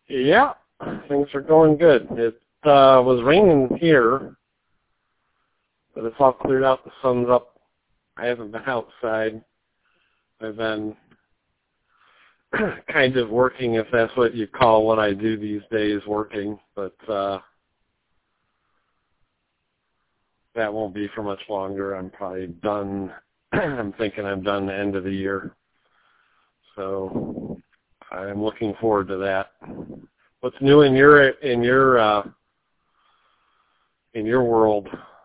Yeah, things are going good. It was raining here, but it's all cleared out. The sun's up. I haven't been outside. I've been kind of working, if that's what you call what I do these days, working. But that won't be for much longer. I'm probably done. I'm thinking I'm done the end of the year. So I'm looking forward to that. What's new in your world?